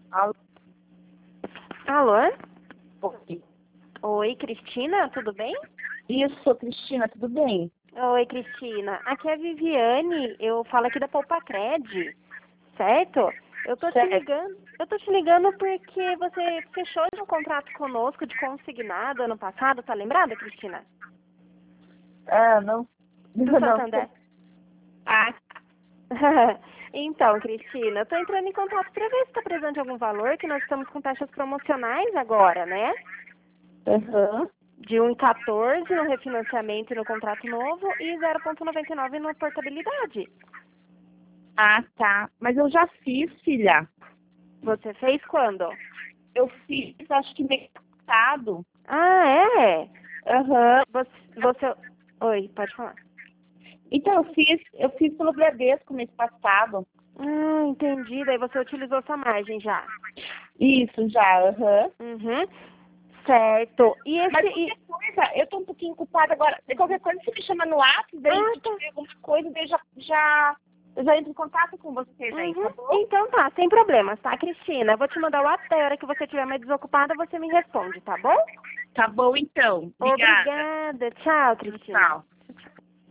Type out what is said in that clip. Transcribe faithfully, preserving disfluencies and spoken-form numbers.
Alô? Alô? Oi. Oi, Cristina, tudo bem? Isso, Cristina, tudo bem? Oi, Cristina. Aqui é a Viviane, eu falo aqui da Poupacred, certo? Eu tô te Certo. ligando, eu tô te ligando porque você fechou um contrato conosco de consignado ano passado, tá lembrada, Cristina? Ah, não. Do Não. Santander. Ah, Então, Cristina, eu tô entrando em contato para ver se está presente algum valor, que nós estamos com taxas promocionais agora, né? aham. De um vírgula quatorze no refinanciamento e no contrato novo e zero vírgula noventa e nove na portabilidade. Ah, tá. Mas eu já fiz, filha. Você fez quando? Eu fiz, acho que mês passado. Ah, é? Aham. Você, você... Oi, pode falar. Então, eu fiz, eu fiz pelo Bradesco mês passado. Ah, entendi. Daí você utilizou sua margem já. Isso, já, aham. Uhum. Certo. E esse... Mas E... qualquer coisa, eu tô um pouquinho culpada agora. De qualquer coisa, você me chama no WhatsApp, daí Ah, se tá. tiver alguma coisa, daí já, já, eu já entro em contato com vocês aí, tá Uhum. bom? Então tá, sem problemas, tá, Cristina? Eu vou te mandar o WhatsApp, a hora que você estiver mais desocupada, você me responde, tá bom? Tá bom, então. Obrigada. Obrigada. Tchau, Cristina. Tchau.